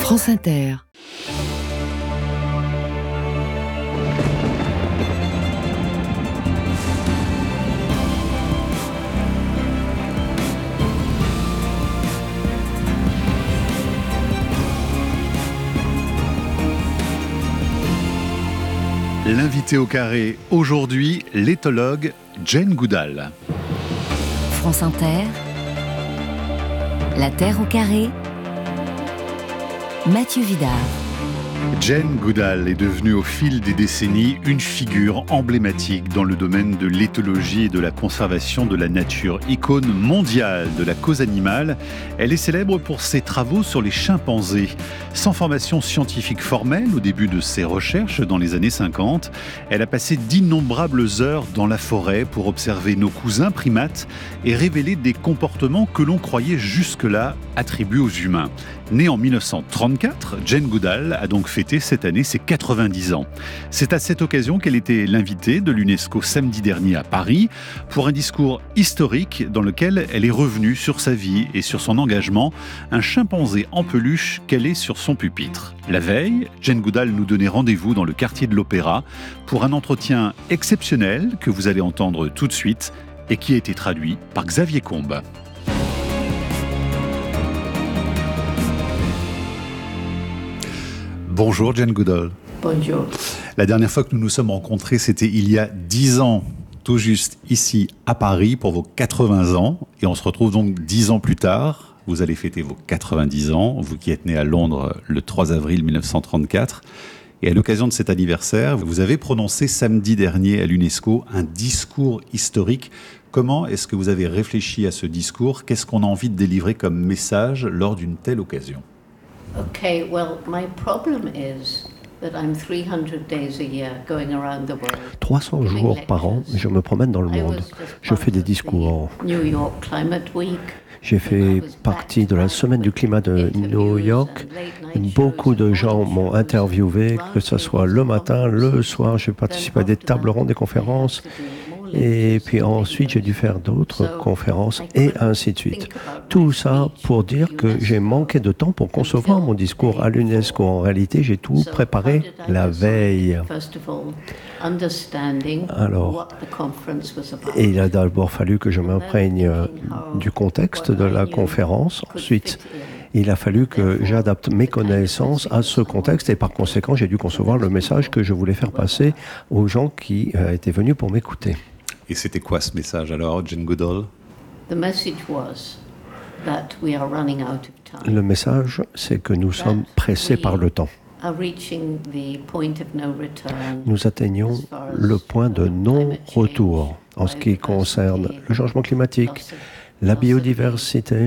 France Inter. L'invité au carré aujourd'hui, l'éthologue Jane Goodall. France Inter, La Terre au carré, Mathieu Vidard. Jane Goodall est devenue au fil des décennies une figure emblématique dans le domaine de l'éthologie et de la conservation de la nature. Icône mondiale de la cause animale, elle est célèbre pour ses travaux sur les chimpanzés. Sans formation scientifique formelle au début de ses recherches dans les années 50, elle a passé d'innombrables heures dans la forêt pour observer nos cousins primates et révéler des comportements que l'on croyait jusque-là attribués aux humains. Née en 1934, Jane Goodall a donc fêté cette année ses 90 ans. C'est à cette occasion qu'elle était l'invitée de l'UNESCO samedi dernier à Paris pour un discours historique dans lequel elle est revenue sur sa vie et sur son engagement, un chimpanzé en peluche calé sur son pupitre. La veille, Jane Goodall nous donnait rendez-vous dans le quartier de l'Opéra pour un entretien exceptionnel que vous allez entendre tout de suite et qui a été traduit par Xavier Combes. Bonjour Jane Goodall. Bonjour. La dernière fois que nous nous sommes rencontrés, c'était il y a 10 ans, tout juste ici à Paris, pour vos 80 ans. Et on se retrouve donc 10 ans plus tard. Vous allez fêter vos 90 ans, vous qui êtes né à Londres le 3 avril 1934. Et à l'occasion de cet anniversaire, vous avez prononcé samedi dernier à l'UNESCO un discours historique. Comment est-ce que vous avez réfléchi à ce discours ? Qu'est-ce qu'on a envie de délivrer comme message lors d'une telle occasion ? Okay, well, my problem is that I'm 300 days a year going around the world. 300 jours par an, je me promène dans le monde. Je fais des discours. New York Climate Week. J'ai fait partie de la semaine du climat de New York. Beaucoup de gens m'ont interviewé, que ce soit le matin, le soir. J'ai participé à des tables rondes, des conférences. Et puis ensuite, j'ai dû faire d'autres conférences et ainsi de suite. Tout ça pour dire que j'ai manqué de temps pour concevoir mon discours à l'UNESCO. En réalité, j'ai tout préparé la veille. Alors, et il a d'abord fallu que je m'imprègne du contexte de la conférence. Ensuite, il a fallu que j'adapte mes connaissances à ce contexte et par conséquent, j'ai dû concevoir le message que je voulais faire passer aux gens qui étaient venus pour m'écouter. Et c'était quoi ce message alors, Jane Goodall ? Le message, c'est que nous sommes pressés par le temps. Nous atteignons le point de non-retour en ce qui concerne le changement climatique, la biodiversité,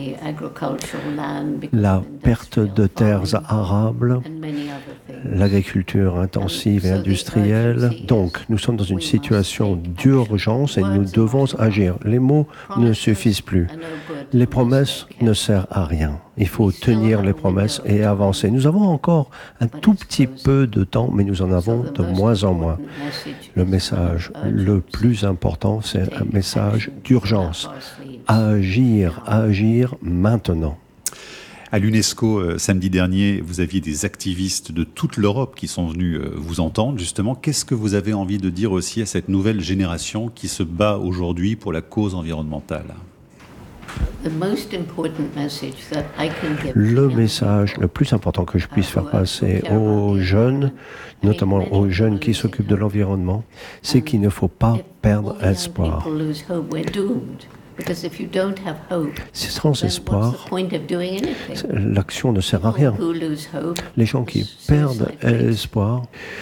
la perte de terres arables, l'agriculture intensive et industrielle. Donc, nous sommes dans une situation d'urgence et nous devons agir. Les mots ne suffisent plus. Les promesses ne servent à rien. Il faut tenir les promesses et avancer. Nous avons encore un tout petit peu de temps, mais nous en avons de moins en moins. Le message le plus important, c'est un message d'urgence. Agir maintenant. À l'UNESCO, samedi dernier, vous aviez des activistes de toute l'Europe qui sont venus vous entendre. Justement, qu'est-ce que vous avez envie de dire aussi à cette nouvelle génération qui se bat aujourd'hui pour la cause environnementale ? Le message le plus important que je puisse faire passer aux jeunes, notamment aux jeunes qui s'occupent de l'environnement, c'est qu'il ne faut pas perdre espoir. Sans espoir, l'action ne sert à rien. Les gens qui perdent espoir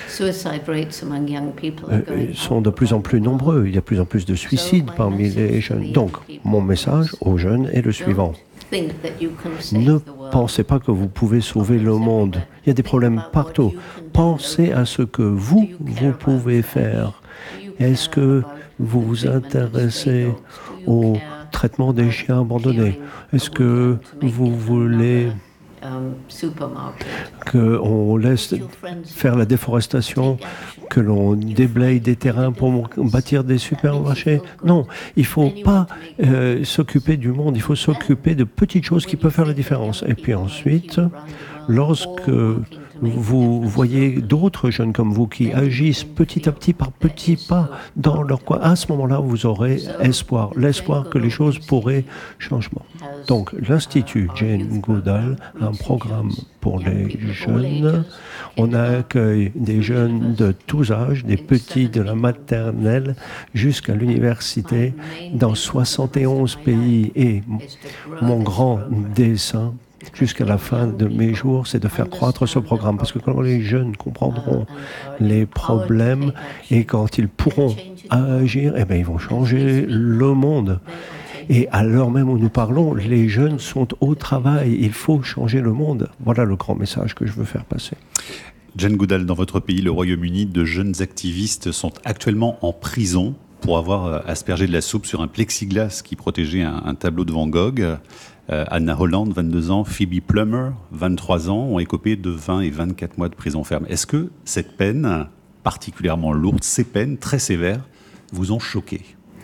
sont de plus en plus nombreux. Il y a de plus en plus de suicides parmi les jeunes. Donc, mon message aux jeunes est le suivant. Ne pensez pas que vous pouvez sauver le monde. Il y a des problèmes partout. Pensez à ce que vous pouvez faire. Est-ce que vous vous intéressez au traitement des chiens abandonnés? Est-ce que vous voulez qu'on laisse faire la déforestation, que l'on déblaye des terrains pour bâtir des supermarchés. Non, il ne faut pas s'occuper du monde, il faut s'occuper de petites choses qui peuvent faire la différence. Et puis ensuite, lorsque vous voyez d'autres jeunes comme vous qui agissent petit à petit, par petits pas, dans leur coin, à ce moment-là, vous aurez espoir, l'espoir que les choses pourraient changer. Donc, l'Institut Jane Goodall a un programme pour les jeunes. On accueille des jeunes de tous âges, des petits de la maternelle jusqu'à l'université, dans 71 pays. Et mon grand dessein, jusqu'à la fin de mes jours, c'est de faire croître ce programme. Parce que quand les jeunes comprendront les problèmes et quand ils pourront agir, eh bien, ils vont changer le monde. Et à l'heure même où nous parlons, les jeunes sont au travail. Il faut changer le monde. Voilà le grand message que je veux faire passer. Jane Goodall, dans votre pays, le Royaume-Uni, de jeunes activistes sont actuellement en prison pour avoir aspergé de la soupe sur un plexiglas qui protégeait un tableau de Van Gogh. Anna Holland, 22 ans, Phoebe Plummer, 23 ans, ont écopé de 20 et 24 mois de prison ferme. Est-ce que cette peine, particulièrement lourde, ces peines très sévères, vous ont choqué?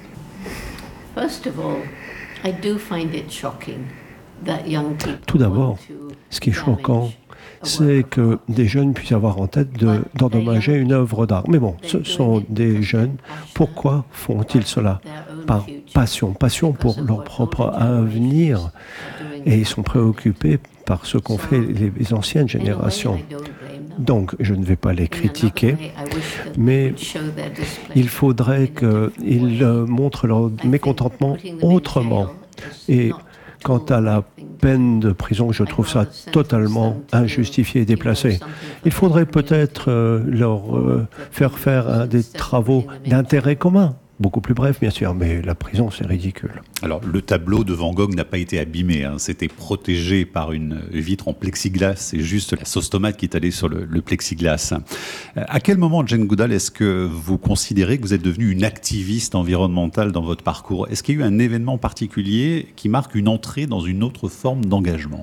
Tout d'abord, ce qui est choquant, c'est que des jeunes puissent avoir en tête d'endommager une œuvre d'art. Mais bon, ce sont des jeunes. Pourquoi font-ils cela? Par passion pour leur propre avenir. Et ils sont préoccupés par ce qu'ont fait les anciennes générations. Donc, je ne vais pas les critiquer, mais il faudrait qu'ils montrent leur mécontentement autrement. Et quant à la peine de prison, je trouve ça totalement injustifié et déplacé. Il faudrait peut-être leur faire des travaux d'intérêt commun. Beaucoup plus bref, bien sûr, mais la prison, c'est ridicule. Alors, le tableau de Van Gogh n'a pas été abîmé. C'était protégé par une vitre en plexiglas. C'est juste la sauce tomate qui est allée sur le plexiglas. À quel moment, Jane Goodall, est-ce que vous considérez que vous êtes devenue une activiste environnementale dans votre parcours? Est-ce qu'il y a eu un événement particulier qui marque une entrée dans une autre forme d'engagement?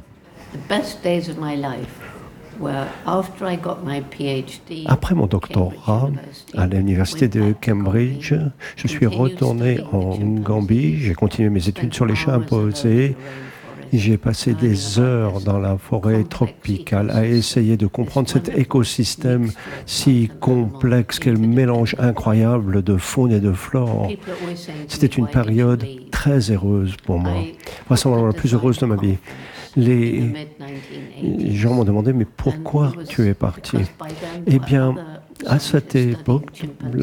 Après mon doctorat à l'université de Cambridge, je suis retourné en Gambie, j'ai continué mes études sur les chimpanzés. J'ai passé des heures dans la forêt tropicale à essayer de comprendre cet écosystème si complexe, quel mélange incroyable de faune et de flore. C'était une période très heureuse pour moi, vraisemblablement la plus heureuse de ma vie. Les gens m'ont demandé, mais pourquoi tu es parti? Eh bien, à cette époque,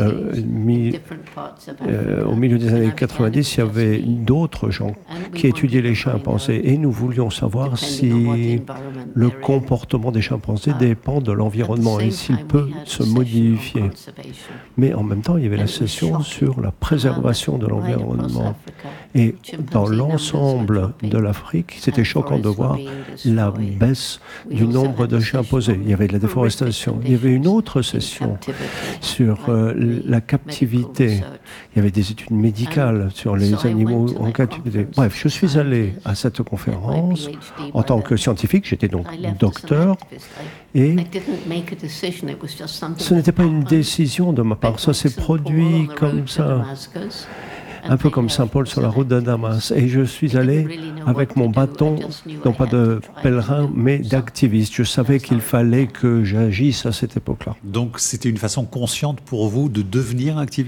au milieu des années 90, il y avait d'autres gens qui étudiaient les chimpanzés et nous voulions savoir si le comportement des chimpanzés dépend de l'environnement et s'il peut se modifier. Mais en même temps, il y avait la session sur la préservation de l'environnement. Et dans l'ensemble de l'Afrique, c'était choquant de voir la baisse du nombre de chimpanzés. Il y avait de la déforestation. Il y avait une autre session sur la captivité. Il y avait des études médicales sur les animaux en captivité. Bref, je suis allé à cette conférence en tant que scientifique, j'étais donc docteur, et ce n'était pas une décision de ma part, ça s'est produit comme ça. Un peu comme Saint Paul sur la route de Damas. Et je suis allé avec mon bâton, non pas de pèlerin, mais d'activiste. Je savais qu'il fallait que j'agisse à cette époque-là. Donc c'était une façon consciente pour vous de devenir activiste ?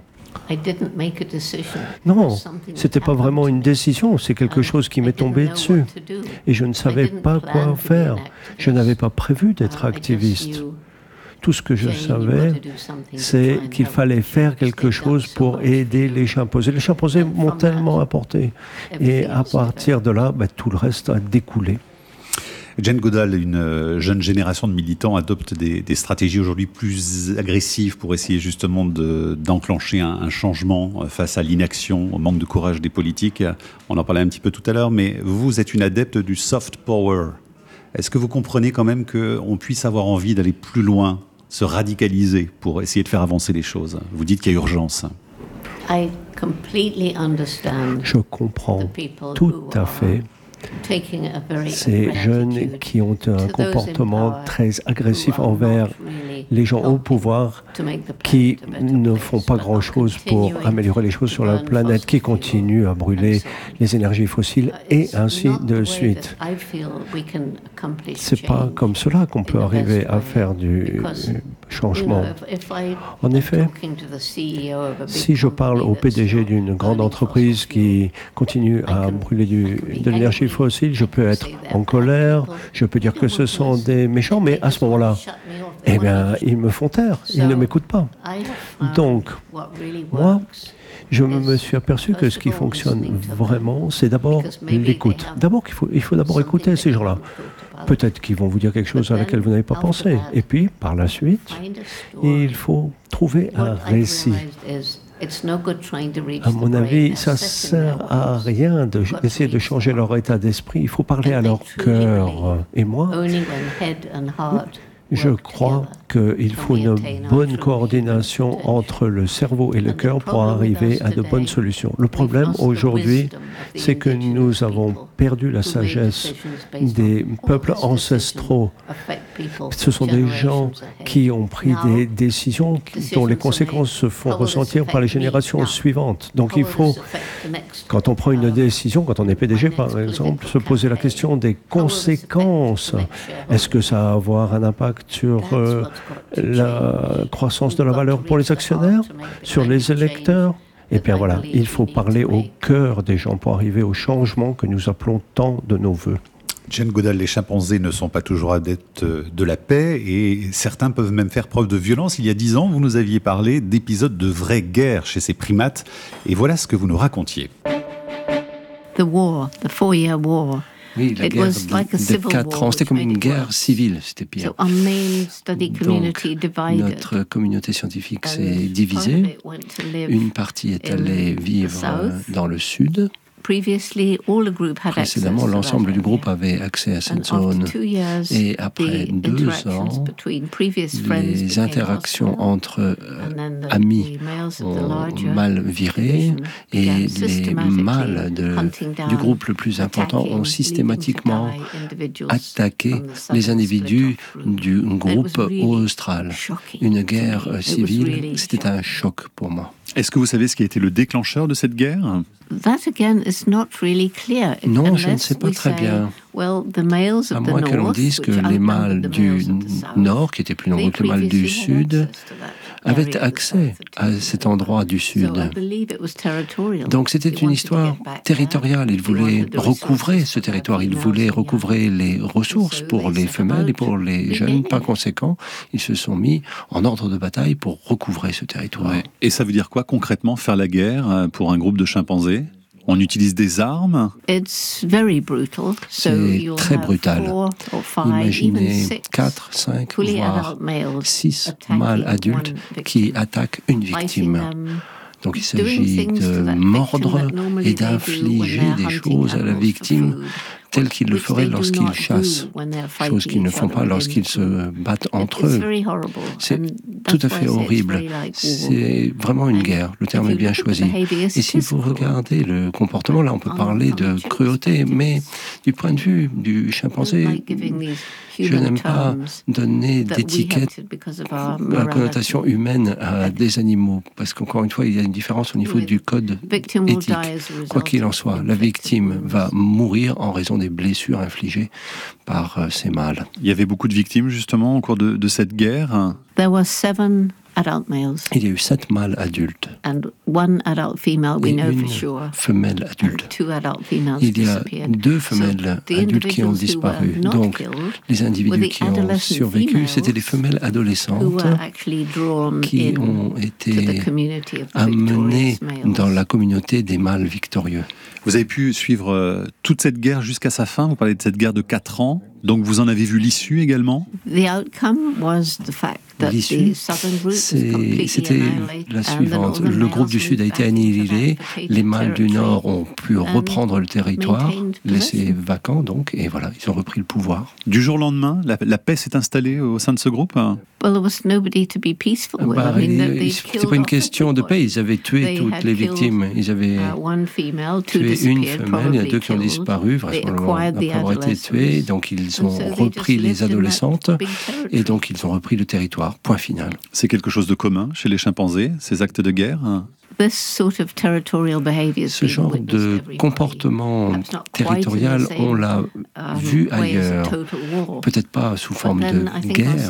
Non, ce n'était pas vraiment une décision, c'est quelque chose qui m'est tombé dessus. Et je ne savais pas quoi faire. Je n'avais pas prévu d'être activiste. Tout ce que je savais, c'est qu'il fallait faire quelque chose pour aider les chimpanzés. Les chimpanzés m'ont tellement apporté. Et à partir de là, tout le reste a découlé. Jane Goodall, une jeune génération de militants adopte des stratégies aujourd'hui plus agressives pour essayer justement d'enclencher un changement face à l'inaction, au manque de courage des politiques. On en parlait un petit peu tout à l'heure, mais vous êtes une adepte du soft power. Est-ce que vous comprenez quand même qu'on puisse avoir envie d'aller plus loin, se radicaliser pour essayer de faire avancer les choses? Vous dites qu'il y a urgence. Je comprends tout à fait Ces jeunes qui ont un comportement très agressif envers les gens au pouvoir, qui ne font pas grand-chose pour améliorer les choses sur la planète, qui continuent à brûler les énergies fossiles et ainsi de suite. C'est pas comme cela qu'on peut arriver à faire du changement. En effet, si je parle au PDG d'une grande entreprise qui continue à brûler de l'énergie fossile, je peux être en colère, je peux dire que ce sont des méchants, mais à ce moment-là, eh bien, ils me font taire, ils ne m'écoutent pas. Donc, moi, je me suis aperçu que ce qui fonctionne vraiment, c'est d'abord l'écoute. D'abord, il faut d'abord écouter ces gens-là. Peut-être qu'ils vont vous dire quelque chose à laquelle vous n'avez pas pensé. Et puis, par la suite, il faut trouver un récit. À mon avis, ça ne sert à rien d'essayer de changer leur état d'esprit. Il faut parler à leur cœur. Et moi, je crois qu'il faut une bonne coordination entre le cerveau et le cœur pour arriver à de bonnes solutions. Le problème aujourd'hui, c'est que nous avons perdu la sagesse des peuples ancestraux. Ce sont des gens qui ont pris des décisions dont les conséquences se font ressentir par les générations suivantes. Donc il faut, quand on prend une décision, quand on est PDG par exemple, se poser la question des conséquences. Est-ce que ça va avoir un impact sur la croissance de la valeur pour les actionnaires, sur les électeurs? Et bien voilà, il faut parler au cœur des gens pour arriver au changement que nous appelons tant de nos voeux. Jane Goodall, les chimpanzés ne sont pas toujours adeptes de la paix et certains peuvent même faire preuve de violence. Il y a 10 ans, vous nous aviez parlé d'épisodes de vraie guerre chez ces primates et voilà ce que vous nous racontiez. The 4-year war. Oui, la guerre de 4 ans, c'était comme une guerre civile, c'était pire. Donc, notre communauté scientifique s'est divisée. Une partie est allée vivre dans le sud. Précédemment, l'ensemble du groupe avait accès à cette zone. Et après 2 ans, les interactions entre amis ont mal viré et les mâles du groupe le plus important ont systématiquement attaqué les individus du groupe austral. Une guerre civile, c'était un choc pour moi. Est-ce que vous savez ce qui a été le déclencheur de cette guerre ? Non, je ne sais pas très bien. À moins que l'on dise que les mâles du nord, qui étaient plus nombreux que les mâles du sud, avaient accès à cet endroit du sud. Donc c'était une histoire territoriale. Ils voulaient recouvrer ce territoire. Ils voulaient recouvrer les ressources pour les femelles et pour les jeunes. Par conséquent, ils se sont mis en ordre de bataille pour recouvrer ce territoire. Ouais. Et ça veut dire quoi concrètement, faire la guerre pour un groupe de chimpanzés ? On utilise des armes. C'est très brutal. Imaginez 4, 5, voire 6 mâles adultes qui attaquent une victime. Donc il s'agit de mordre et d'infliger des choses à la victime telles qu'ils le feraient lorsqu'ils chassent, chose qu'ils ne font pas lorsqu'ils se battent entre eux. C'est tout à fait horrible. C'est vraiment une guerre, le terme est bien choisi. Et si vous regardez le comportement, là on peut parler de cruauté, mais du point de vue du chimpanzé, je n'aime pas donner d'étiquette à la connotation humaine à des animaux, parce qu'encore une fois, il y a une différence au niveau du code éthique. Quoi qu'il en soit, la victime va mourir en raison des blessures infligées par ces mâles. Il y avait beaucoup de victimes justement au cours de cette guerre. Il y a eu 7 mâles adultes et une femelle adulte. Il y a 2 femelles adultes qui ont disparu. Donc, les individus qui ont survécu, c'était les femelles adolescentes qui ont été amenées dans la communauté des mâles victorieux. Vous avez pu suivre toute cette guerre jusqu'à sa fin. Vous parlez de cette guerre de 4 ans. Donc vous en avez vu l'issue également ? L'issue, c'était la suivante. Le groupe du Sud a été annihilé, les mâles du Nord ont pu reprendre le territoire, laissé vacant donc, et voilà, ils ont repris le pouvoir. Du jour au lendemain, la paix s'est installée au sein de ce groupe ? C'était pas une question de paix. Ils avaient tué toutes les victimes. Ils avaient tué une femelle. Il y en a 2 qui ont disparu, vraisemblablement après avoir été tués. Donc ils ont repris les adolescentes et donc ils ont repris le territoire. Point final. C'est quelque chose de commun chez les chimpanzés, ces actes de guerre? Ce genre de comportement territorial, on l'a vu ailleurs, peut-être pas sous forme de guerre,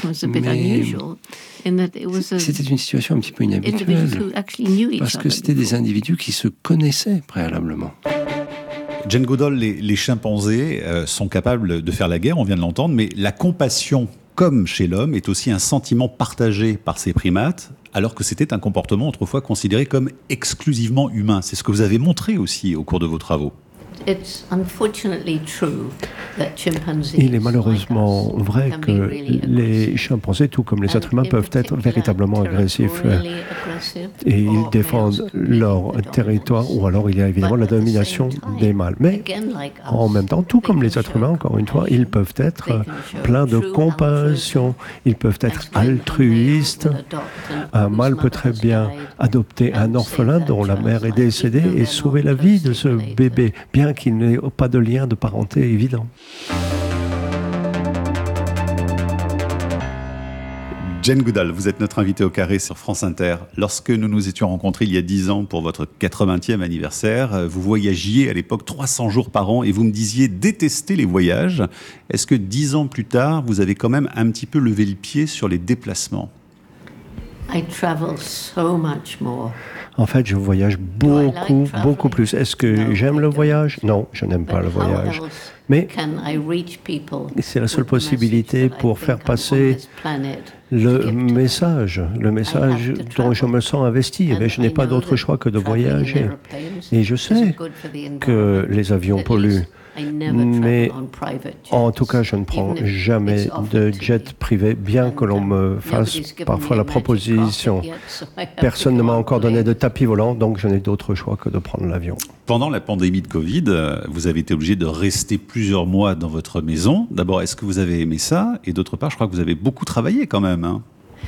mais c'était une situation un petit peu inhabituelle, parce que c'était des individus qui se connaissaient préalablement. Jane Goodall, les chimpanzés sont capables de faire la guerre, on vient de l'entendre, mais la compassion, comme chez l'homme, est aussi un sentiment partagé par ces primates, alors que c'était un comportement autrefois considéré comme exclusivement humain. C'est ce que vous avez montré aussi au cours de vos travaux. Il est malheureusement vrai que les chimpanzés, tout comme les êtres humains, peuvent être véritablement agressifs. Et ils défendent leur territoire, ou alors il y a évidemment la domination des mâles. Mais en même temps, tout comme les êtres humains, encore une fois, ils peuvent être pleins de compassion, ils peuvent être altruistes. Un mâle peut très bien adopter un orphelin dont la mère est décédée et sauver la vie de ce bébé, bien qu'il n'ait pas de lien de parenté évident. Jane Goodall, vous êtes notre invitée au carré sur France Inter. Lorsque nous nous étions rencontrés il y a 10 ans pour votre 80e anniversaire, vous voyagiez à l'époque 300 jours par an et vous me disiez détester les voyages. Est-ce que 10 ans plus tard, vous avez quand même un petit peu levé le pied sur les déplacements? En fait, je voyage beaucoup plus. Est-ce que j'aime le voyage? Non, je n'aime pas le voyage. Mais c'est la seule possibilité pour faire passer le message dont je me sens investi. Eh bien, je n'ai pas d'autre choix que de voyager. Et je sais que les avions polluent. Mais en tout cas, je ne prends jamais de jet privé, bien que l'on me fasse parfois la proposition. Personne ne m'a encore donné de tapis volant, donc je n'ai d'autre choix que de prendre l'avion. Pendant la pandémie de Covid, vous avez été obligé de rester plusieurs mois dans votre maison. D'abord, est-ce que vous avez aimé ça? Et d'autre part, je crois que vous avez beaucoup travaillé quand même, hein?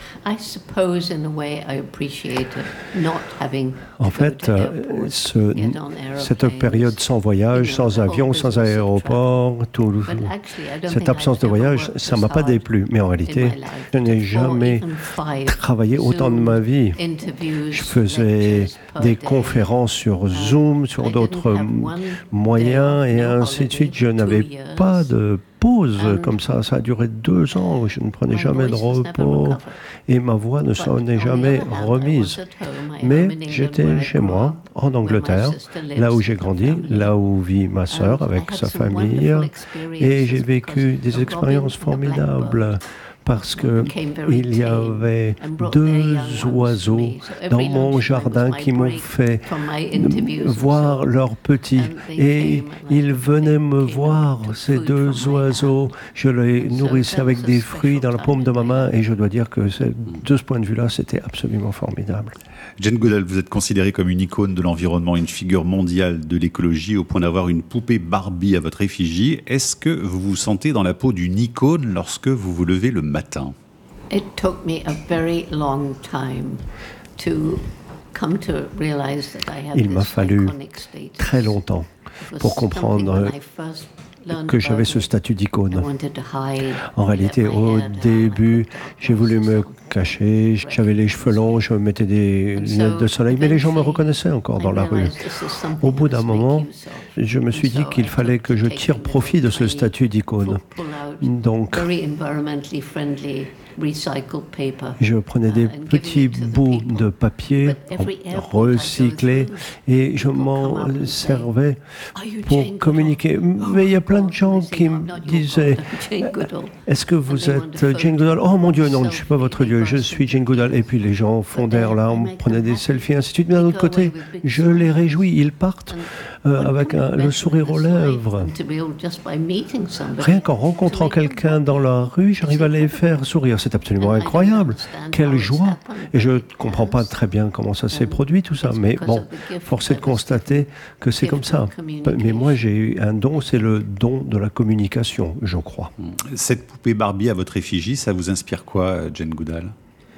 En fait, cette période sans voyage, sans avion, sans aéroport, cette absence de voyage, ça ne m'a pas déplu. Mais en réalité, je n'ai jamais travaillé autant de ma vie. Je faisais des conférences sur Zoom, sur d'autres moyens et ainsi de suite. Je n'avais pas de pause comme ça. Ça a duré 2 ans. Je ne prenais jamais de repos et ma voix ne s'en est jamais remise. Mais j'étais chez moi, en Angleterre, là où j'ai grandi, là où vit ma sœur avec sa famille, et j'ai vécu des expériences formidables. Parce qu'il y avait 2 oiseaux dans mon jardin qui m'ont fait voir leurs petits. Et ils venaient me voir, ces 2 oiseaux. Je les nourrissais avec des fruits dans la paume de ma main. Et je dois dire que de ce point de vue-là, c'était absolument formidable. Jane Goodall, vous êtes considérée comme une icône de l'environnement, une figure mondiale de l'écologie, au point d'avoir une poupée Barbie à votre effigie. Est-ce que vous vous sentez dans la peau d'une icône lorsque vous vous levez le matin? Il m'a fallu très longtemps pour comprendre que j'avais ce statut d'icône. En réalité, au début, j'ai voulu me cacher, j'avais les cheveux longs, je mettais des lunettes de soleil, mais les gens me reconnaissaient encore dans la rue. Au bout d'un moment, je me suis dit qu'il fallait que je tire profit de ce statut d'icône. Donc, je prenais des petits bouts de papier recyclés et je m'en servais pour communiquer. Mais il y a plein de gens qui me disaient « Est-ce que vous êtes Jane Goodall ?»« Oh mon Dieu, non, je ne suis pas votre Dieu, je suis Jane Goodall. » Et puis les gens fondèrent là, on prenait des selfies, ainsi de suite. Mais d'un autre côté, je les réjouis, ils partent avec le sourire aux lèvres. Rien qu'en rencontrant quelqu'un dans la rue, j'arrive à les faire sourire. C'est absolument incroyable. Quelle joie. Et je ne comprends pas très bien comment ça s'est produit, tout ça. Mais bon, force est de constater que c'est comme ça. Mais moi, j'ai eu un don, c'est le don de la communication, je crois. Cette poupée Barbie à votre effigie, ça vous inspire quoi, Jane Goodall ?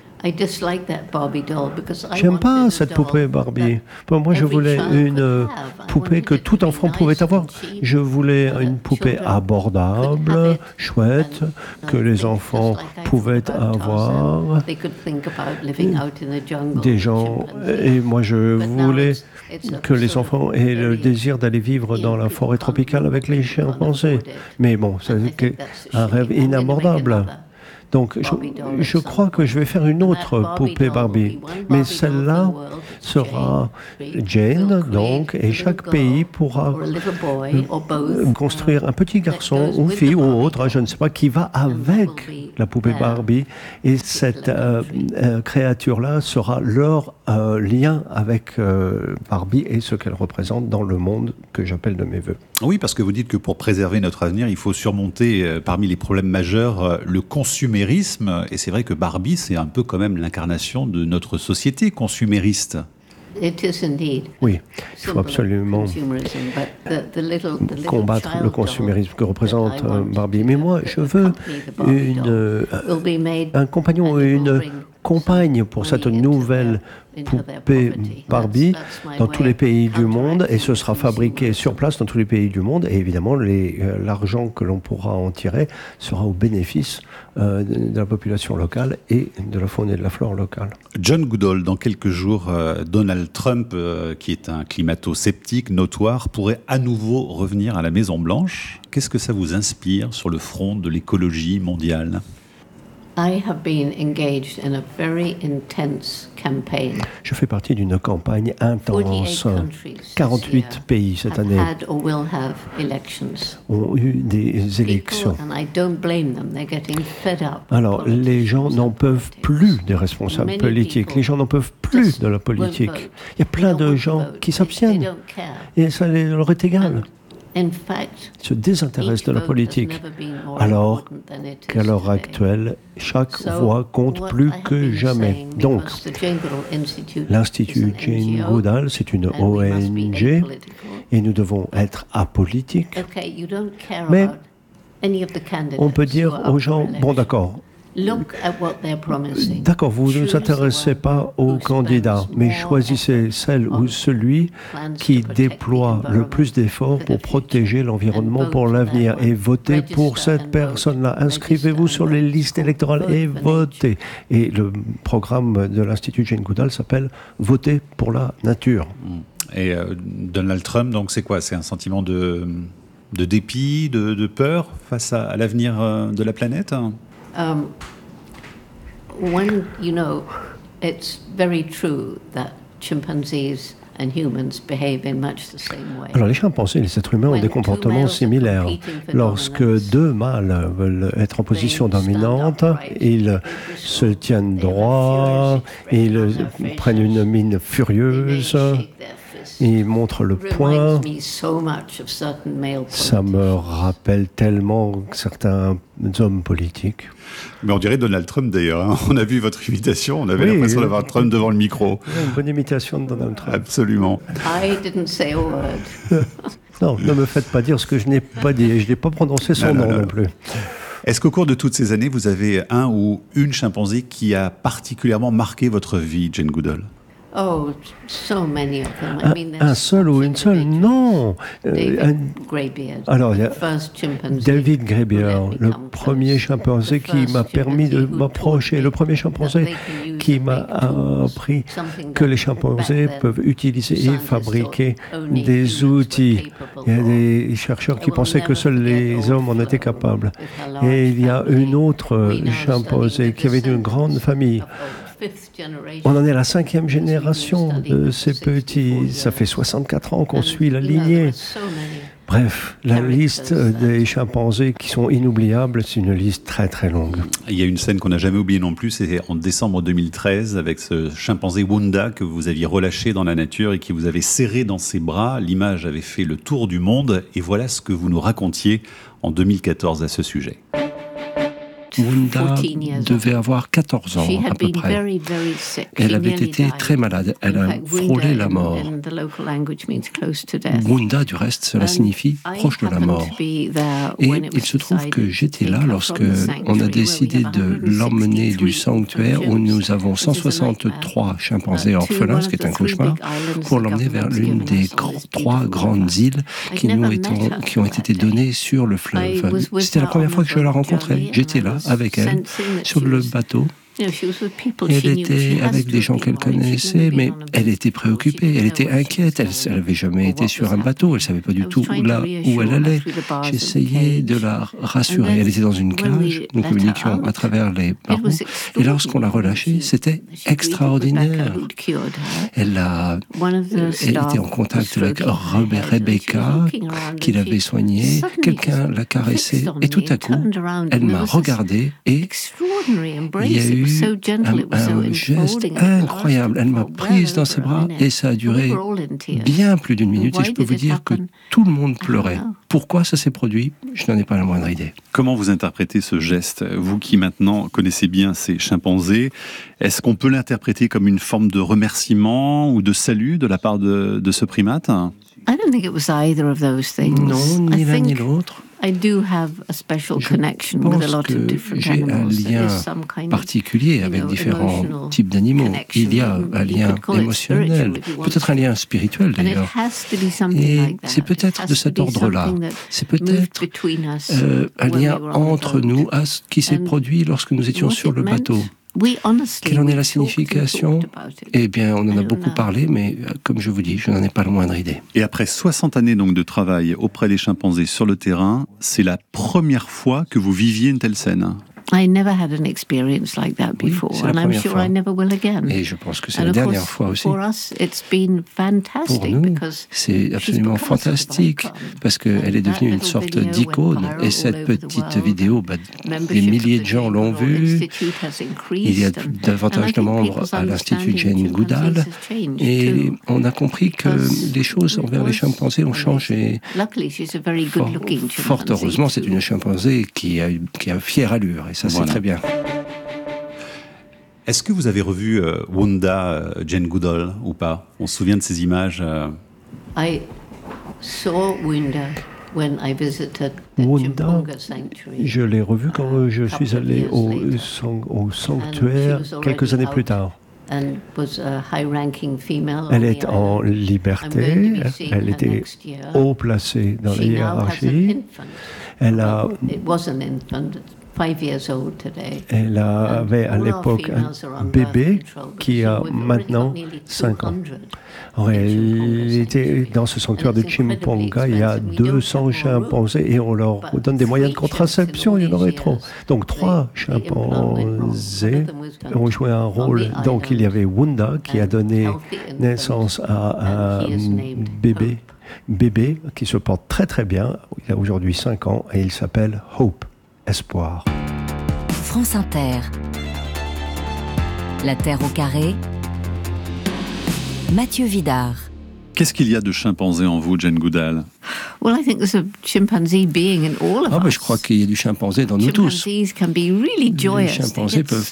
J'aime pas cette poupée Barbie. Moi, je voulais une poupée que tout enfant pouvait avoir. Je voulais une poupée abordable, chouette, que les enfants pouvaient avoir. Des gens. Et moi, je voulais que les enfants aient le désir d'aller vivre dans la forêt tropicale avec les chimpanzés. Mais bon, c'est un rêve inabordable. Donc, je crois que je vais faire une autre poupée Barbie. Mais celle-là sera Jane, donc, et chaque pays pourra construire un petit garçon ou fille ou autre, je ne sais pas, qui va avec la poupée Barbie. Et cette créature-là sera leur lien avec Barbie et ce qu'elle représente dans le monde que j'appelle de mes voeux. Oui, parce que vous dites que pour préserver notre avenir, il faut surmonter parmi les problèmes majeurs le consumérisme. Et c'est vrai que Barbie, c'est un peu quand même l'incarnation de notre société consumériste. Oui, il faut absolument combattre le consumérisme que représente Barbie. Mais moi, je veux un compagnon ou une compagne pour cette nouvelle poupée Barbie dans tous les pays du monde, et ce sera fabriqué sur place dans tous les pays du monde, et évidemment l'argent que l'on pourra en tirer sera au bénéfice de la population locale et de la faune et de la flore locale. John Goodall, dans quelques jours, Donald Trump, qui est un climato-sceptique notoire, pourrait à nouveau revenir à la Maison-Blanche. Qu'est-ce que ça vous inspire sur le front de l'écologie mondiale ? Je fais partie d'une campagne intense. 48 pays cette année ont eu des élections. Alors, les gens n'en peuvent plus des responsables politiques. Les gens n'en peuvent plus de la politique. Il y a plein de gens qui s'abstiennent et ça leur est égal. Se désintéressent de la politique, alors qu'à l'heure actuelle, chaque voix compte plus que jamais. Donc, l'Institut Jane Goodall, c'est une ONG, et nous devons être apolitiques. Mais on peut dire aux gens, bon d'accord, d'accord, vous ne vous intéressez pas aux candidats, mais choisissez celle ou celui qui déploie le plus d'efforts pour protéger l'environnement pour l'avenir et votez pour cette personne-là. Inscrivez-vous sur les listes électorales et votez. Et le programme de l'Institut Jane Goodall s'appelle « Voter pour la nature ». Et Donald Trump, donc c'est quoi ? C'est un sentiment de dépit, de peur face à l'avenir de la planète ? When, it's very true that chimpanzees and humans behave in much the same way. Alors les chimpanzés et les êtres humains ont des comportements similaires. Lorsque deux mâles veulent être en position dominante, ils se tiennent droit, ils prennent une mine furieuse, ils montrent le poing. Ça me rappelle tellement certains hommes politiques. Mais on dirait Donald Trump d'ailleurs. Hein. On a vu votre imitation, on avait l'impression d'avoir Trump devant le micro. Une bonne imitation de Donald Trump. Absolument. I didn't say a word. Non, ne me faites pas dire ce que je n'ai pas dit. Et je n'ai pas prononcé son nom non plus. Est-ce qu'au cours de toutes ces années, vous avez un ou une chimpanzée qui a particulièrement marqué votre vie, Jane Goodall ? Oh, so many of them. Un seul ou une seule? Non. Alors, il y a David Graybeard, le premier chimpanzé qui m'a permis de m'approcher, le premier chimpanzé qui m'a appris que les chimpanzés peuvent utiliser et fabriquer des outils. Il y a des chercheurs qui pensaient que seuls les hommes en étaient capables. Et il y a une autre chimpanzé qui avait une grande famille. On en est à la 5e génération de ces petits. Ça fait 64 ans qu'on suit la lignée. Bref, la liste des chimpanzés qui sont inoubliables, c'est une liste très très longue. Il y a une scène qu'on n'a jamais oubliée non plus, c'est en décembre 2013 avec ce chimpanzé Wunda que vous aviez relâché dans la nature et qui vous avait serré dans ses bras. L'image avait fait le tour du monde et voilà ce que vous nous racontiez en 2014 à ce sujet. Wunda devait avoir 14 ans à peu près. Elle avait été très malade. Elle a frôlé la mort. Wunda, du reste, cela signifie proche de la mort. Et il se trouve que j'étais là lorsque on a décidé de l'emmener du sanctuaire où nous avons 163 chimpanzés orphelins, ce qui est un cauchemar, pour l'emmener vers l'une des 3 grandes îles qui ont été données sur le fleuve. C'était la première fois que je la rencontrais. J'étais là avec elle, sur le bateau. Elle était avec des gens qu'elle connaissait, mais elle était préoccupée, elle était inquiète, elle n'avait jamais été sur un bateau, elle ne savait pas du tout là où elle allait. J'essayais de la rassurer, elle était dans une cage, nous communiquions à travers les barreaux, et lorsqu'on l'a relâchée, c'était extraordinaire. Elle était en contact avec Rebecca, qui l'avait soignée, quelqu'un l'a caressée, et tout à coup, elle m'a regardée, et il y a eu un geste incroyable. Elle m'a prise dans ses bras et ça a duré bien plus d'une minute. Et je peux vous dire que tout le monde pleurait. Pourquoi ça s'est produit ? Je n'en ai pas la moindre idée. Comment vous interprétez ce geste ? Vous qui maintenant connaissez bien ces chimpanzés, est-ce qu'on peut l'interpréter comme une forme de remerciement ou de salut de la part de ce primate ? Non, ni l'un ni l'autre. Je pense que j'ai un lien particulier avec différents types d'animaux. Il y a un lien émotionnel, peut-être un lien spirituel d'ailleurs. Et c'est peut-être de cet ordre-là. C'est peut-être un lien entre nous qui s'est produit lorsque nous étions sur le bateau. Quelle en est la signification ? Eh bien, on en a beaucoup parlé, mais comme je vous dis, je n'en ai pas la moindre idée. Et après 60 années donc de travail auprès des chimpanzés sur le terrain, c'est la première fois que vous viviez une telle scène ? I never had an experience like that before, and I'm sure I never will again. Et je pense que c'est la dernière fois aussi. For us, it's been fantastic. Pour nous, c'est absolument fantastique parce qu'elle est devenue une sorte d'icône. Et cette petite vidéo, des milliers de gens l'ont vue. Il y a davantage de membres à l'Institut Jane Goodall. Et on a compris que les choses envers les chimpanzés ont changé. Fort heureusement, c'est une chimpanzé qui a fière allure. Ça, c'est très bien. Est-ce que vous avez revu Wunda, Jane Goodall, ou pas ? On se souvient de ces images I saw Wunda when I visited the Chimponga Sanctuary. Je l'ai revu quand je suis allé au sanctuaire quelques années plus tard. Elle est en liberté, elle était haut placée dans la hiérarchie. Elle avait à l'époque un bébé qui a maintenant 5 ans. En réalité, dans ce sanctuaire de Chimponga, il y a 200 chimpanzés et on leur donne des moyens de contraception, il y en aurait trop. Donc 3 chimpanzés ont joué un rôle. Donc il y avait Wunda qui a donné naissance à un bébé qui se porte très très bien. Il a aujourd'hui 5 ans et il s'appelle Hope. Espoir. France Inter. La Terre au carré. Mathieu Vidard. Qu'est-ce qu'il y a de chimpanzé en vous, Jane Goodall ? Je crois qu'il y a du chimpanzé dans nous tous. Les chimpanzés peuvent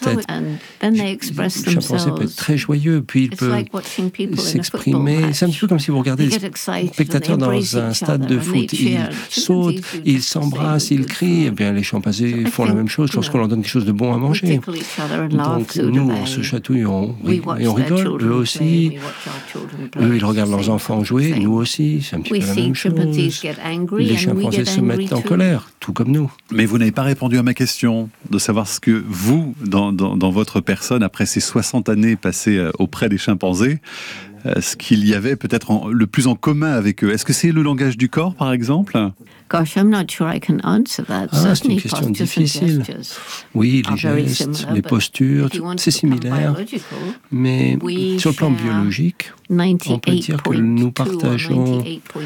être très joyeux, puis ils peuvent s'exprimer. C'est un petit peu comme si vous regardez des spectateurs dans un stade de foot. Ils sautent, ils s'embrassent, ils crient. Eh bien, les chimpanzés font la même chose lorsqu'on leur donne quelque chose de bon à manger. Donc, nous, on se chatouille et on rigole. Eux aussi. Eux, ils regardent leurs enfants jouer. Nous aussi. C'est un petit peu la même chose. Les chimpanzés se mettent en colère, tout comme nous. Mais vous n'avez pas répondu à ma question de savoir ce que vous, dans votre personne, après ces 60 années passées auprès des chimpanzés, ce qu'il y avait peut-être le plus en commun avec eux. Est-ce que c'est le langage du corps, par exemple ? C'est une question difficile. Oui, les gestes, les postures, c'est similaire. Mais sur le plan biologique, on peut dire que nous partageons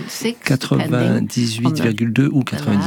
98,2 ou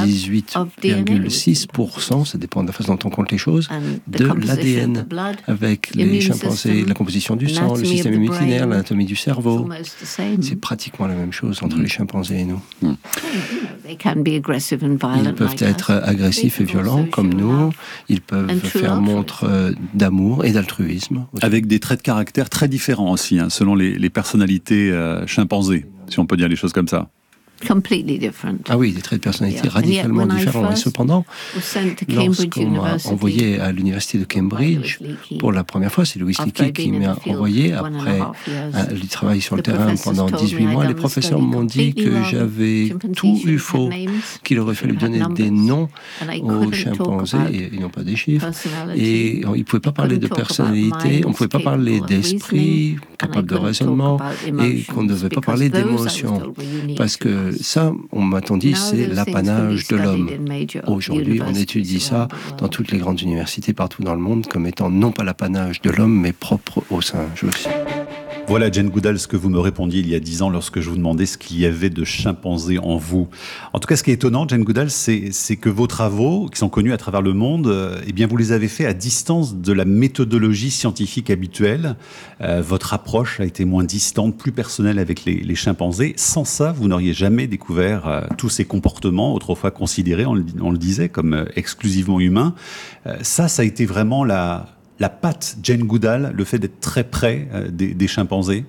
98,6%, ça dépend de la façon dont on compte les choses, de l'ADN, avec les chimpanzés, la composition du sang, le système immunitaire, l'anatomie du cerveau. C'est pratiquement la même chose entre les chimpanzés et nous. Ils peuvent être agressifs et violents comme nous, ils peuvent faire montre d'amour et d'altruisme. Avec des traits de caractère très différents aussi, hein, selon les personnalités chimpanzés, si on peut dire les choses comme ça. Ah oui, des traits de personnalité radicalement différents. Et cependant, lorsqu'on m'a envoyé à l'université de Cambridge, pour la première fois, c'est Louis Leakey qui m'a envoyé, après le travail sur le terrain pendant 18 mois, les professeurs m'ont dit que j'avais tout eu faux, qu'il aurait fallu donner des noms aux chimpanzés, et ils n'ont pas des chiffres, et ils ne pouvaient pas parler de personnalité, on ne pouvait pas parler d'esprit, capable de raisonnement, et qu'on ne devait pas parler d'émotion, parce que ça, on m'a-t-on dit, c'est l'apanage de l'homme. Aujourd'hui, on étudie ça dans toutes les grandes universités partout dans le monde comme étant non pas l'apanage de l'homme, mais propre aux singes aussi. Voilà, Jane Goodall, ce que vous me répondiez il y a 10 ans lorsque je vous demandais ce qu'il y avait de chimpanzé en vous. En tout cas, ce qui est étonnant, Jane Goodall, c'est que vos travaux, qui sont connus à travers le monde, eh bien, vous les avez faits à distance de la méthodologie scientifique habituelle. Votre approche a été moins distante, plus personnelle avec les chimpanzés. Sans ça, vous n'auriez jamais découvert tous ces comportements autrefois considérés, on le disait, comme exclusivement humains. Ça a été vraiment la patte Jane Goodall, le fait d'être très près des chimpanzés?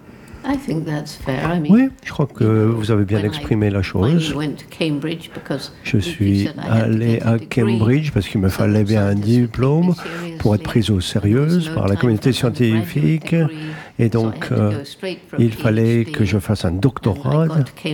Oui, je crois que vous avez bien exprimé la chose. Je suis allé à Cambridge parce qu'il me fallait bien un diplôme pour être prise au sérieux par la communauté scientifique. Et donc, il fallait que je fasse un doctorat.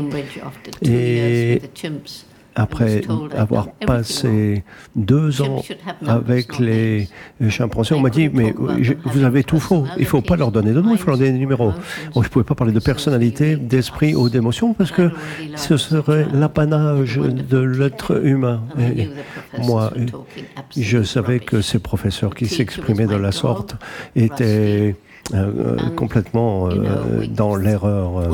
Et après avoir passé 2 ans avec les chimpanzés, on m'a dit, mais vous avez tout faux, il ne faut pas leur donner de nom, il faut leur donner des numéros. Je ne pouvais pas parler de personnalité, d'esprit ou d'émotion, parce que ce serait l'apanage de l'être humain. Et moi, je savais que ces professeurs qui s'exprimaient de la sorte étaient complètement dans l'erreur.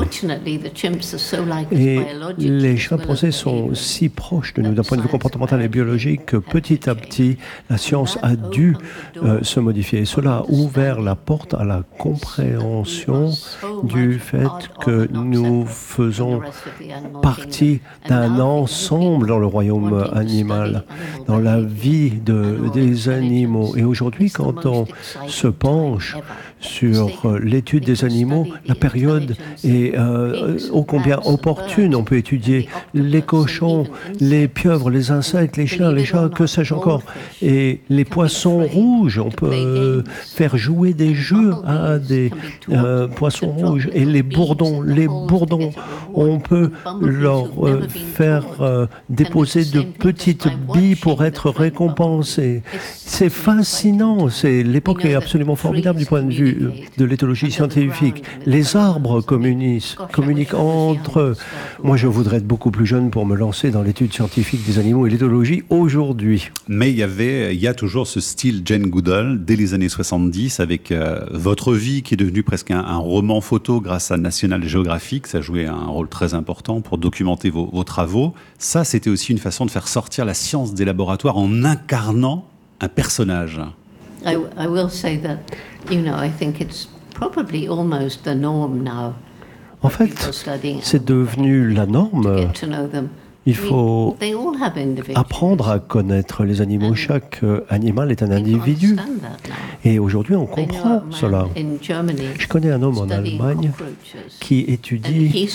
Et les chimpanzés sont si proches de nous d'un point de vue comportemental et biologique que petit à petit, la science a dû se modifier. Et cela a ouvert la porte à la compréhension du fait que nous faisons partie d'un ensemble dans le royaume animal, dans la vie des animaux. Et aujourd'hui, quand on se penche sur l'étude des animaux, la période est ô combien opportune. On peut étudier les cochons, les pieuvres, les insectes, les chiens, les chats, que sais-je encore. Et les poissons rouges, on peut faire jouer des jeux à des poissons rouges. Et les bourdons, on peut leur faire déposer de petites billes pour être récompensés. C'est fascinant. L'époque est absolument formidable du point de vue de l'éthologie scientifique. Les arbres communiquent entre eux. Moi, je voudrais être beaucoup plus jeune pour me lancer dans l'étude scientifique des animaux et l'éthologie aujourd'hui. Mais il y a toujours ce style Jane Goodall dès les années 70 avec votre vie qui est devenue presque un roman photo grâce à National Geographic. Ça jouait un rôle très important pour documenter vos travaux. Ça, c'était aussi une façon de faire sortir la science des laboratoires en incarnant un personnage. I will say that, I think it's probably almost the norm now. En fait, c'est devenu la norme. Il faut apprendre à connaître les animaux. Chaque animal est un individu. Et aujourd'hui, on comprend cela. Je connais un homme en Allemagne qui étudie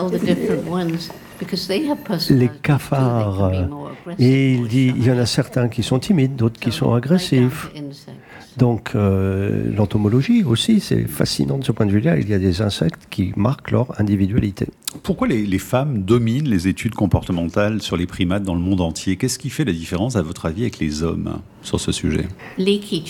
les cafards. Et il dit, il y en a certains qui sont timides, d'autres qui sont agressifs. Donc, l'entomologie aussi, c'est fascinant de ce point de vue-là. Il y a des insectes qui marquent leur individualité. Pourquoi les femmes dominent les études comportementales sur les primates dans le monde entier? Qu'est-ce qui fait la différence, à votre avis, avec les hommes sur ce sujet? Leakey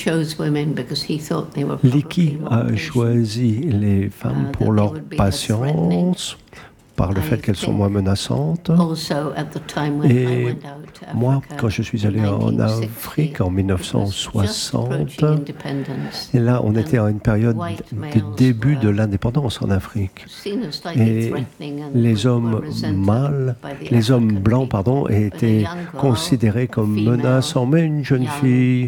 a choisi les femmes pour leur patience, par le fait qu'elles sont moins menaçantes. Et moi, quand je suis allé en Afrique en 1960, et là, on était à une période du début de l'indépendance en Afrique. Et les hommes mâles, les hommes blancs, pardon, étaient considérés comme menaçants. Mais une jeune fille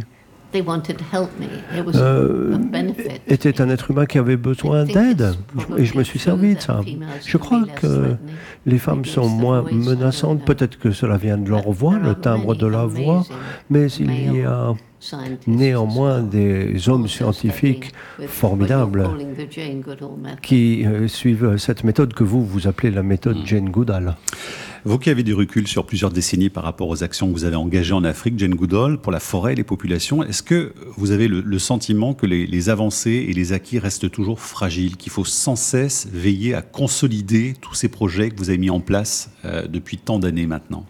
était un être humain qui avait besoin d'aide. Et je me suis servi de ça. Je crois que les femmes sont moins menaçantes. Peut-être que cela vient de leur voix, le timbre de la voix. Mais il y a néanmoins des hommes scientifiques formidables qui suivent cette méthode que vous appelez la méthode Jane Goodall. Vous qui avez du recul sur plusieurs décennies par rapport aux actions que vous avez engagées en Afrique, Jane Goodall, pour la forêt et les populations, est-ce que vous avez le sentiment que les avancées et les acquis restent toujours fragiles, qu'il faut sans cesse veiller à consolider tous ces projets que vous avez mis en place depuis tant d'années maintenant?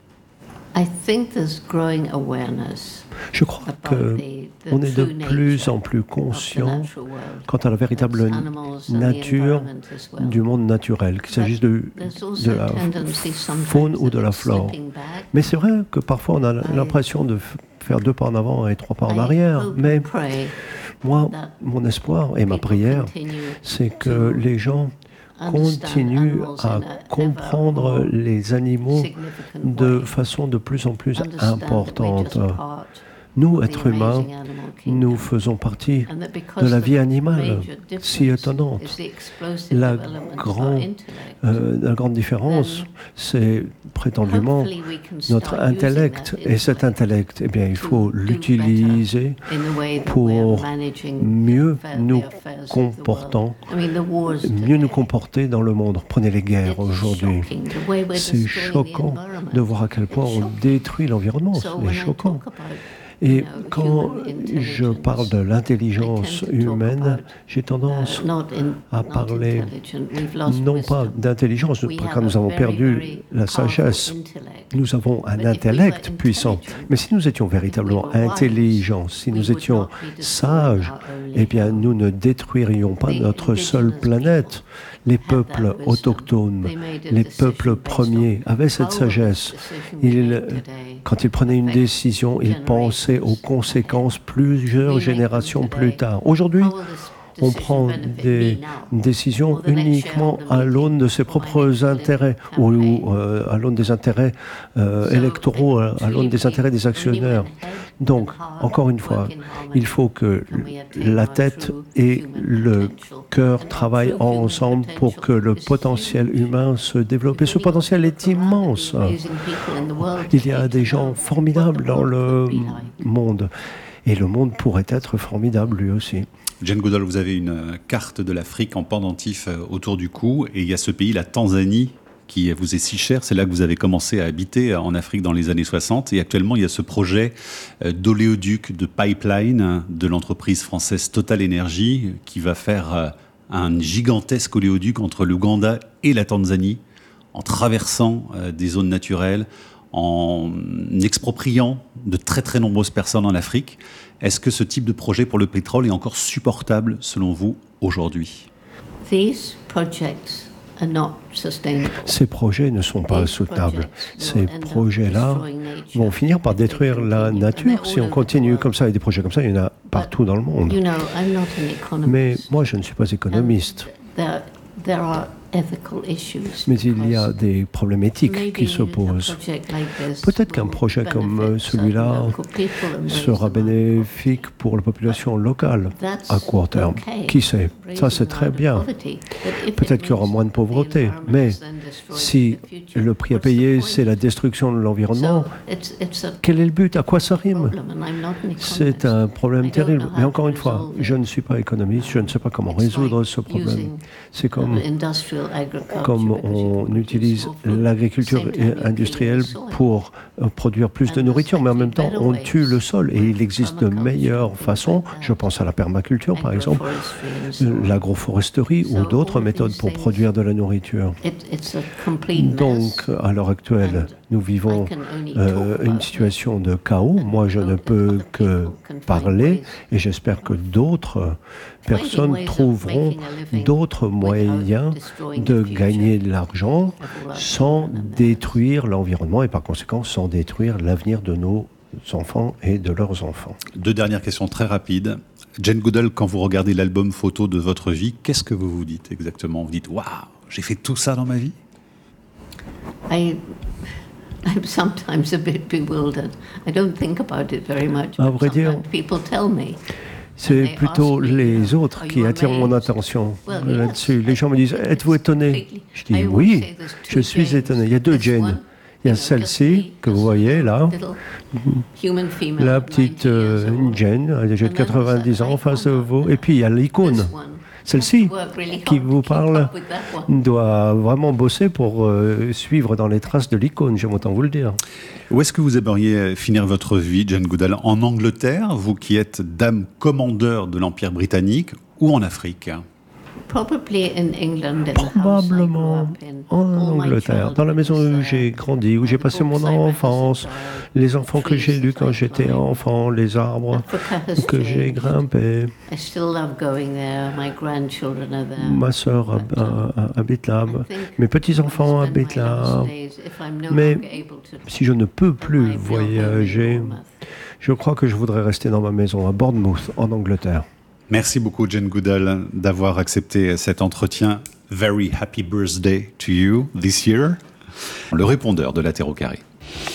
Je crois qu'on est de plus en plus conscient quant à la véritable nature du monde naturel, qu'il s'agisse de la faune ou de la flore. Mais c'est vrai que parfois on a l'impression de faire 2 pas en avant et 3 pas en arrière. Mais moi, mon espoir et ma prière, c'est que les gens continuent à comprendre les animaux de façon de plus en plus importante. Nous, êtres humains, nous faisons partie de la vie animale, si étonnante. La grande différence, c'est prétendument notre intellect. Et cet intellect, eh bien, il faut l'utiliser pour mieux nous comporter dans le monde. Prenez les guerres aujourd'hui. C'est choquant de voir à quel point on détruit l'environnement. C'est choquant. Et quand je parle de l'intelligence humaine, j'ai tendance à parler non pas d'intelligence, car nous avons perdu la sagesse. Nous avons un intellect puissant. Mais si nous étions véritablement intelligents, si nous étions sages, eh bien nous ne détruirions pas notre seule planète. Les peuples autochtones, les peuples premiers avaient cette sagesse. Quand ils prenaient une décision, ils pensaient aux conséquences plusieurs générations plus tard. Aujourd'hui, on prend des décisions uniquement à l'aune de ses propres intérêts ou à l'aune des intérêts électoraux, à l'aune des intérêts des actionnaires. Donc, encore une fois, il faut que la tête et le cœur travaillent ensemble pour que le potentiel humain se développe. Et ce potentiel est immense. Il y a des gens formidables dans le monde. Et le monde pourrait être formidable lui aussi. Jane Goodall, vous avez une carte de l'Afrique en pendentif autour du cou. Et il y a ce pays, la Tanzanie, qui vous est si cher. C'est là que vous avez commencé à habiter en Afrique dans les années 60. Et actuellement, il y a ce projet d'oléoduc, de pipeline de l'entreprise française Total Energy qui va faire un gigantesque oléoduc entre l'Ouganda et la Tanzanie en traversant des zones naturelles, en expropriant de très très nombreuses personnes en Afrique. Est-ce que ce type de projet pour le pétrole est encore supportable selon vous aujourd'hui? Ces projets ne sont pas soutenables. Ces projets-là vont finir par détruire la nature si on continue comme ça. Et des projets comme ça, il y en a partout dans le monde. Mais moi, je ne suis pas économiste. Mais il y a des problèmes éthiques qui se posent. Peut-être qu'un projet comme celui-là sera bénéfique pour la population locale à court terme. Qui sait? Ça, c'est très bien. Peut-être qu'il y aura moins de pauvreté. Mais si le prix à payer, c'est la destruction de l'environnement, quel est le but? À quoi ça rime? C'est un problème terrible. Mais encore une fois, je ne suis pas économiste, je ne sais pas comment résoudre ce problème. C'est comme on utilise l'agriculture industrielle pour produire plus de nourriture, mais en même temps, on tue le sol. Et il existe de meilleures façons, je pense à la permaculture par exemple, l'agroforesterie ou d'autres méthodes pour produire de la nourriture. Donc, à l'heure actuelle, Nous vivons une situation de chaos. Moi, je ne peux que parler et j'espère que d'autres personnes trouveront d'autres moyens de gagner de l'argent sans détruire l'environnement et par conséquent sans détruire l'avenir de nos enfants et de leurs enfants. 2 dernières questions très rapides. Jane Goodall, quand vous regardez l'album photo de votre vie, qu'est-ce que vous vous dites exactement? Vous dites « Waouh, j'ai fait tout ça dans ma vie ?» I'm sometimes a bit bewildered. I don't think about it very much. À vrai dire, people tell me. C'est plutôt les autres qui attirent mon attention là-dessus. Les gens me disent « Êtes-vous étonné ?» Je dis « Oui, je suis étonné. » Il y a 2 Jane. Il y a celle-ci que vous voyez là, la petite Jane, elle a déjà 90 ans en face de vous. Et puis il y a l'icône. Celle-ci qui vous parle doit vraiment bosser pour suivre dans les traces de l'icône, j'aime autant vous le dire. Où est-ce que vous aimeriez finir votre vie, Jane Goodall? En Angleterre, vous qui êtes dame commandeur de l'Empire britannique, ou en Afrique? Probablement en Angleterre, dans la maison où j'ai grandi, où j'ai passé mon enfance, les enfants que j'ai lus quand j'étais enfant, les arbres que j'ai grimpés. Ma sœur habite là, mes petits-enfants habitent là. Mais si je ne peux plus voyager, je crois que je voudrais rester dans ma maison à Bournemouth, en Angleterre. Merci beaucoup, Jane Goodall, d'avoir accepté cet entretien. Very happy birthday to you this year. Le répondeur de la Terre au carré.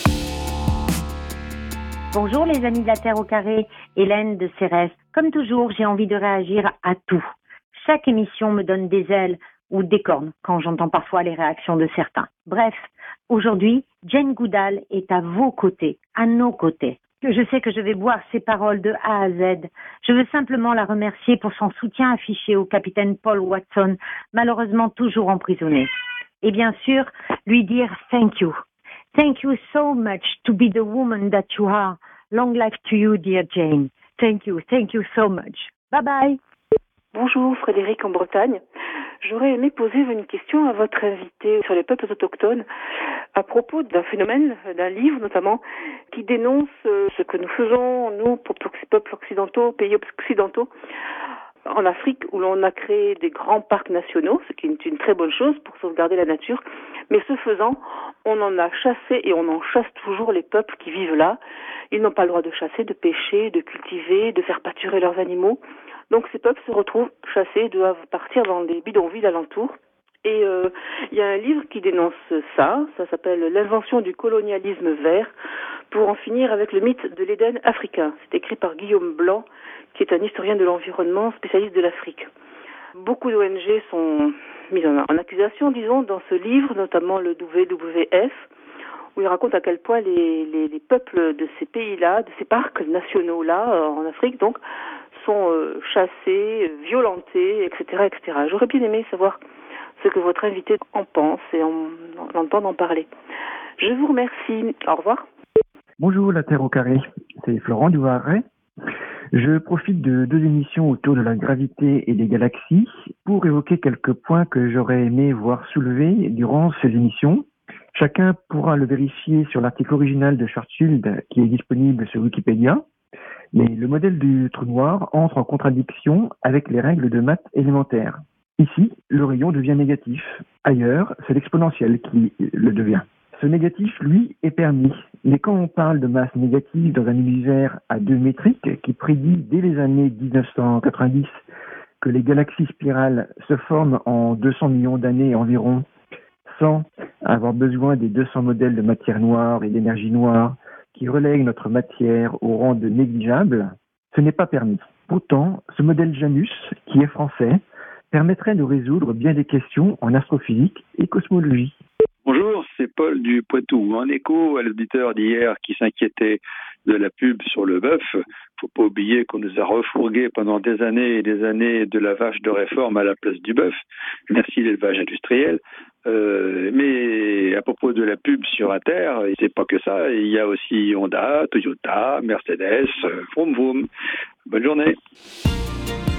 Bonjour les amis de la Terre au carré, Hélène de Cérès. Comme toujours, j'ai envie de réagir à tout. Chaque émission me donne des ailes ou des cornes quand j'entends parfois les réactions de certains. Bref, aujourd'hui, Jane Goodall est à vos côtés, à nos côtés. Je sais que je vais boire ses paroles de A à Z. Je veux simplement la remercier pour son soutien affiché au capitaine Paul Watson, malheureusement toujours emprisonné. Et bien sûr, lui dire thank you. Thank you so much to be the woman that you are. Long life to you, dear Jane. Thank you so much. Bye bye. Bonjour, Frédéric en Bretagne. J'aurais aimé poser une question à votre invité sur les peuples autochtones à propos d'un phénomène, d'un livre notamment, qui dénonce ce que nous faisons, nous, peuples occidentaux, pays occidentaux, en Afrique, où l'on a créé des grands parcs nationaux, ce qui est une très bonne chose pour sauvegarder la nature, mais ce faisant, on en a chassé et on en chasse toujours les peuples qui vivent là. Ils n'ont pas le droit de chasser, de pêcher, de cultiver, de faire pâturer leurs animaux. Donc ces peuples se retrouvent chassés, doivent partir dans des bidonvilles alentours. Et il y a un livre qui dénonce ça s'appelle « L'invention du colonialisme vert » pour en finir avec le mythe de l'Éden africain. C'est écrit par Guillaume Blanc, qui est un historien de l'environnement spécialiste de l'Afrique. Beaucoup d'ONG sont mises en accusation, disons, dans ce livre, notamment le WWF, où il raconte à quel point les peuples de ces pays-là, de ces parcs nationaux-là, en Afrique, donc, sont chassés, violentés, etc., etc. J'aurais bien aimé savoir ce que votre invité en pense et l'entendre en parler. Je vous remercie. Au revoir. Bonjour, la Terre au carré. C'est Florent du Haray. Je profite de 2 émissions autour de la gravité et des galaxies pour évoquer quelques points que j'aurais aimé voir soulevés durant ces émissions. Chacun pourra le vérifier sur l'article original de Schwarzschild qui est disponible sur Wikipédia. Mais le modèle du trou noir entre en contradiction avec les règles de maths élémentaires. Ici, le rayon devient négatif. Ailleurs, c'est l'exponentielle qui le devient. Ce négatif, lui, est permis. Mais quand on parle de masse négative dans un univers à 2 métriques qui prédit dès les années 1990 que les galaxies spirales se forment en 200 millions d'années environ, sans avoir besoin des 200 modèles de matière noire et d'énergie noire qui relèguent notre matière au rang de négligeable, ce n'est pas permis. Pourtant, ce modèle Janus, qui est français, permettrait de résoudre bien des questions en astrophysique et cosmologie. Bonjour, c'est Paul du Poitou. En écho à l'auditeur d'hier qui s'inquiétait de la pub sur le bœuf, faut pas oublier qu'on nous a refourgué pendant des années et des années de la vache de réforme à la place du bœuf. Merci l'élevage industriel. Mais à propos de la pub sur Inter, c'est pas que ça. Il y a aussi Honda, Toyota, Mercedes, vroom vroom. Bonne journée.